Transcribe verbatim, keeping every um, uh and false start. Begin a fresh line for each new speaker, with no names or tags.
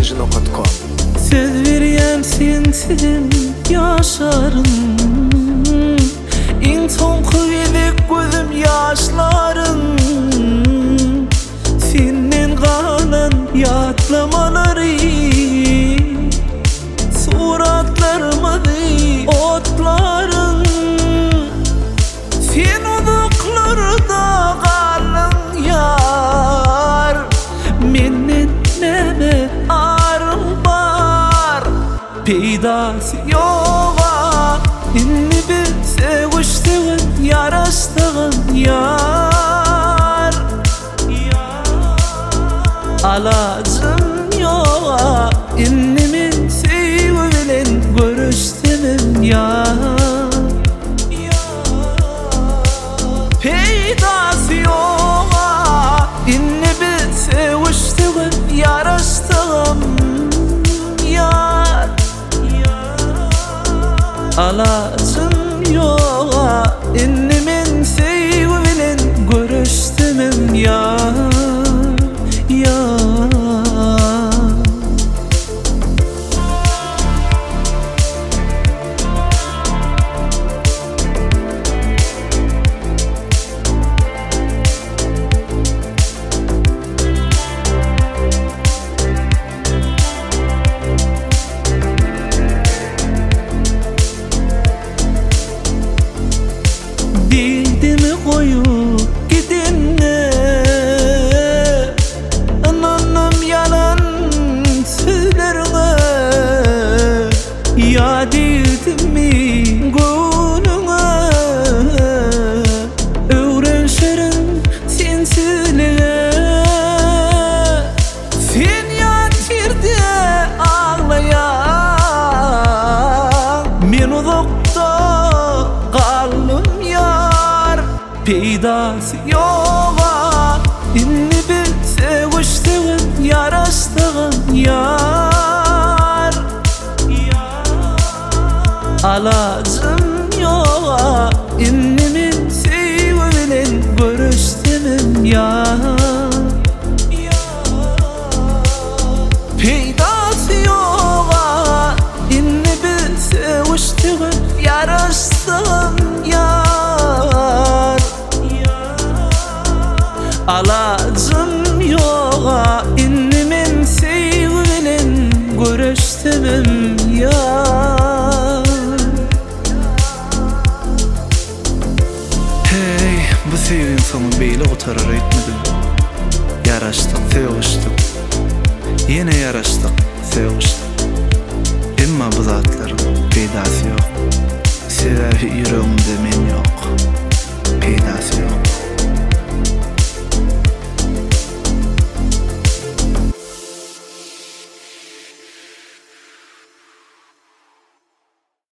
kıjın okutko.
Söz verýän sensin ýaşarym, iň soňky gezek gözüm ýaşlarym. Senden galan ýatlamalary, suratlarymyzy otlarym. Sen uzaklarda galan ýar, menden näme arym bar. Peýdasy ýoga, inni bir sevişdiň ýaraşdygyň ýar. Alacym ýoga, inni men sevgi bilen görüşdim ýar. Peýdasy ýoga, inni bir sevişdiň ýaraşdygyň ýar. Alacym ýoga, inni men sevgi bilen görüşdim ýar. Dildimi koyup gidinle, ananım yalan sözlerine. Ya dildimi gönlüne, öğrenşerim sensizliğe. Sen yatırdı ağlayan, men uzakta kaldım yar. Peýdasy ýoga, inni bir sevişdiň ýaraşdygyň ýar. Alacym ýoga, inni men sevgi bilen görüşdim ýar. Peýdasy ýoga, inni bir sevişdiň ýaraşdygyň ýar. Alacym ýoga, inni men sevgi bilen görüşdim ýar.
Hey, bu sevgin soňy beýle otarar etmedim. Yaraşdyk, sevişdik. Ýene yaraşdyk, sevişdik. Emma bu zatlaryň peýdasy ýok. Sebäbi ýüregim